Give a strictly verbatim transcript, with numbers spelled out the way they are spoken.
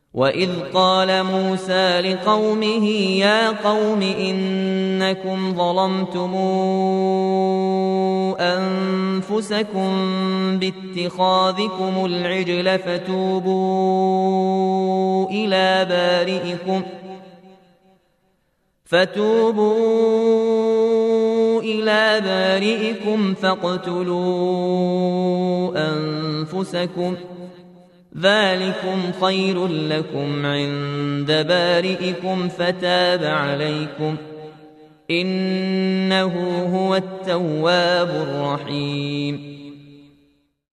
وإذ قال موسى لقومه يا قوم إنكم ظلمتم أنفسكم باتخاذكم العجل فتوبوا إلى بارئكم فتوبوا إلى بارئكم فاقتلوا أنفسكم ذلكم خير لكم عند بارئكم فتاب عليكم إنه هو التواب الرحيم